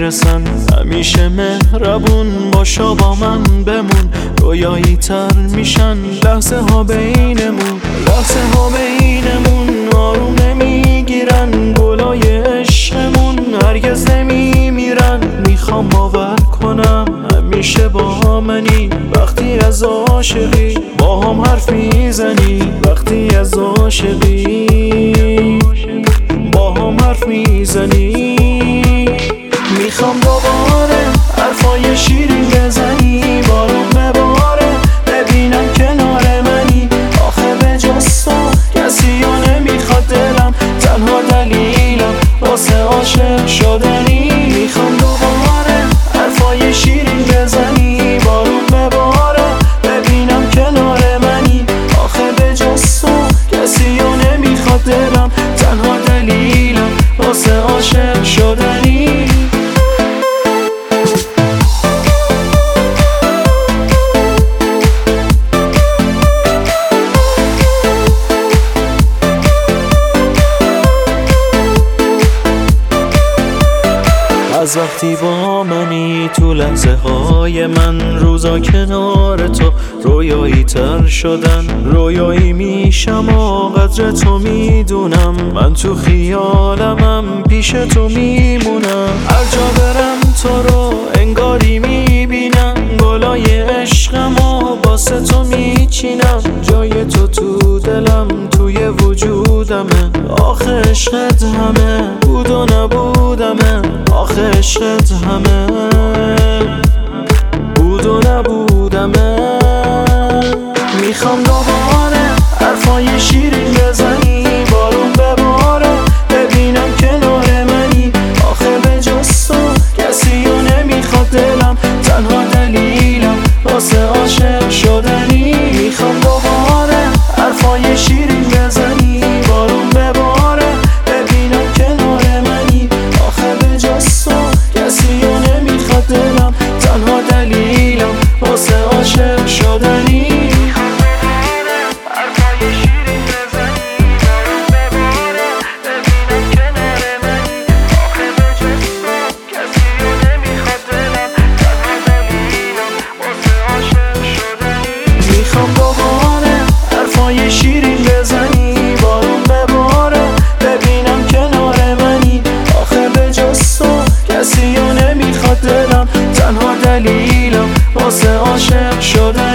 میرسن. همیشه مهربون باشا با من بمون، رویایی تر میشن لحظه ها بینمون. لحظه ها بینمون آروم نمیگیرن، گلای عشقمون هرگز نمیمیرن. میخوام باور کنم همیشه با منی، وقتی از عاشقی با هم حرف میزنی. وقتی از عاشقی با هم حرف میزنی. میخوام دوباره حرفای شیرین بزنی، بارون بباره ببینم کنار منی. آخه به جز تو کسی ها نمیخواد دلم، تنها دلیلم واسه عاشق شدنی. میخوام دوباره حرفای شیرین بزنی، بارون بباره ببینم کنار منی. آخه به جز تو کسی ها نمیخواد دلم، تنها دلیلم واسه عاشق شدنی. از وقتی با منی تو لحظه های من، روزا کنار تو رویایی تر شدن. رویایی میشم و قدر تو میدونم، من تو خیالمم پیش تو میمونم. هر جا برم تو رو انگاری میبینم، گلای عشقم و واسه تو میچینم. جای تو دلم توی وجودمه، آخه عشقت همه بود و نبودمه. آخه عشقت همه بود و نبودمه. میخوام دوباره حرفای شیرین بزنی، بارون بباره ببینم کنار منی. آخه به جز تو کسی ها نمیخواد دلم، تنها دلیلم واسه عاشق شدنی. میخوام دوباره حرفای شیرین بزنی، بارون بباره ببینم کنار منی. آخه به جز تو کسی ها نمیخواد دلم، تنها دلیلم واسه عاشق شدنی. میخوام دوباره حرفای شیرین بزنی، بارون بباره ببینم کنار منی. آخه به جز تو کسی ها نمیخواد دلم، تنها دلیلم واسه عاشق شدن.